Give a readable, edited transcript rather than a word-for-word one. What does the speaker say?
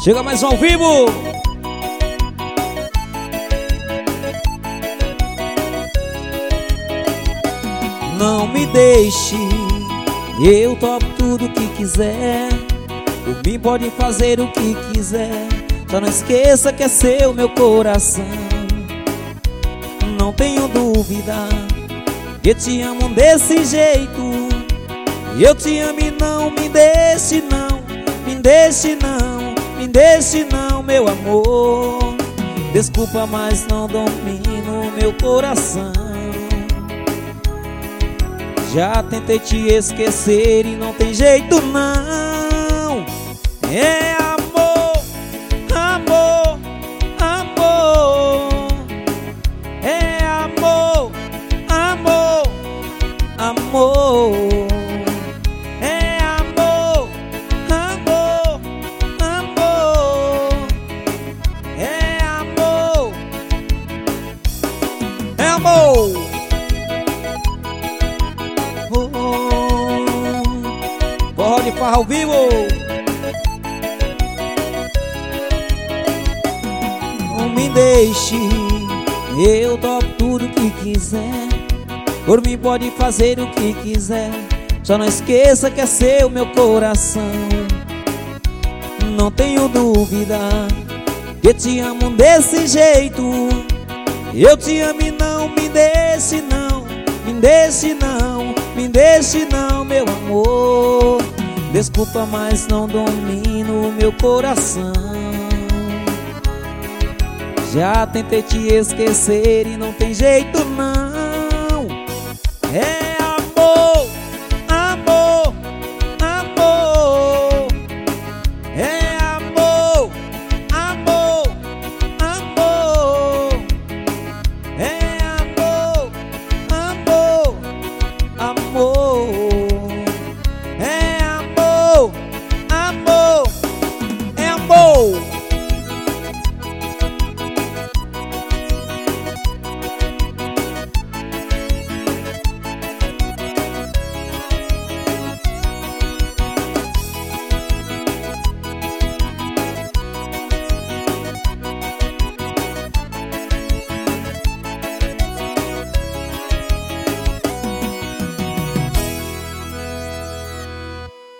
Chega mais ao vivo. Não me deixe, eu topo tudo que quiser. Por mim pode fazer o que quiser. Só não esqueça que é seu meu coração. Não tenho dúvida, eu te amo desse jeito. Eu te amo e não me deixe não. Me deixe não, me deixe não, meu amor. Desculpa, mas não domino meu coração. Já tentei te esquecer e não tem jeito não. É amor, amor, amor. É amor, amor, amor. É amor, amor, amor. É amor, é amor. Pode farra ao vivo. Não me deixe, eu topo tudo que quiser. Por mim pode fazer o que quiser. Só não esqueça que é seu meu coração. Não tenho dúvida, eu te amo desse jeito. Eu te amo e não me deixe não. Me deixe não, me deixe não, meu amor. Desculpa, mas não domino meu coração. Já tentei te esquecer e não tem jeito não. É